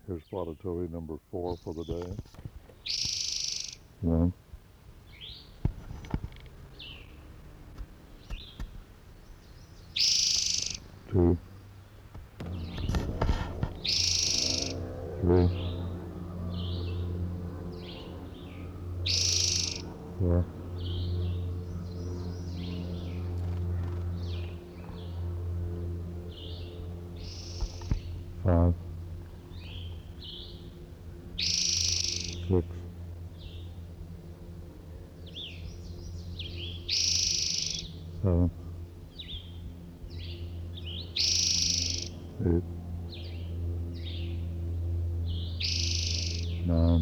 Here's Fluttertowy number 4 for the day. 1, 2, 3, 4, 5, 6, 7, 8, 9,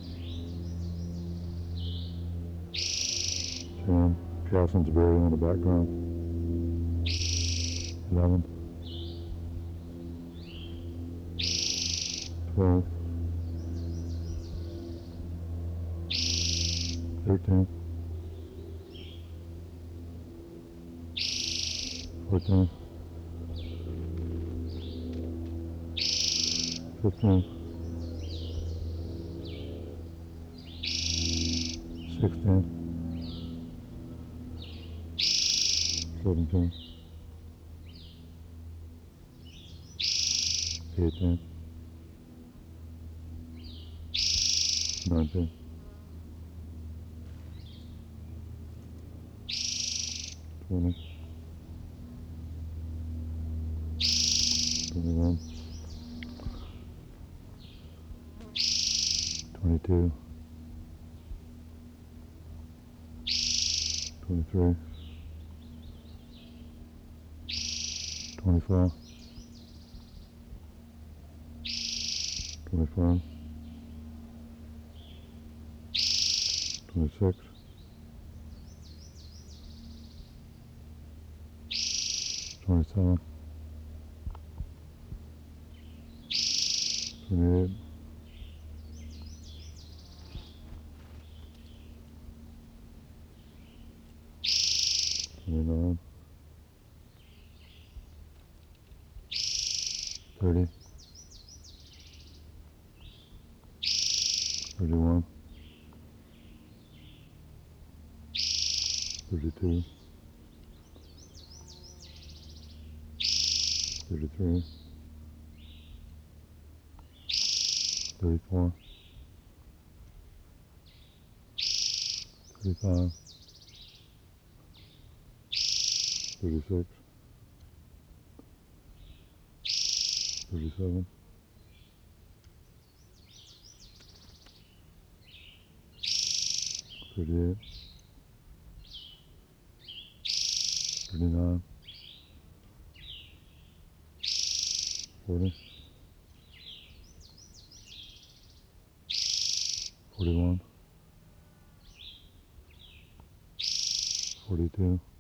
10. Cassin's berry in the background. 11, 12, 13, 14, 15, 16, 17, 18, 19, 20, 21, 22, 23, 24, 25, 26, 27, 28, 29, 30, 31, 32, 33, 34, 35, 36, 37, 38, 39, 40, 41, 42,